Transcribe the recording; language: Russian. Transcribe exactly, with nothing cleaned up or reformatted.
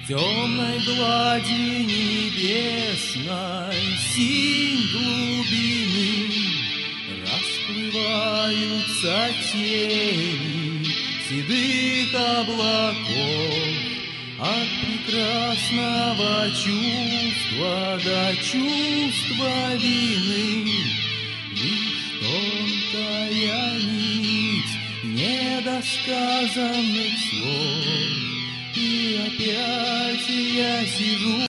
темной глади небесной синь глубины расплываются тени седых облаков от прекрасного чувства до чувства вины. Лишь тонкая нить недосказанных слов, и опять я сижу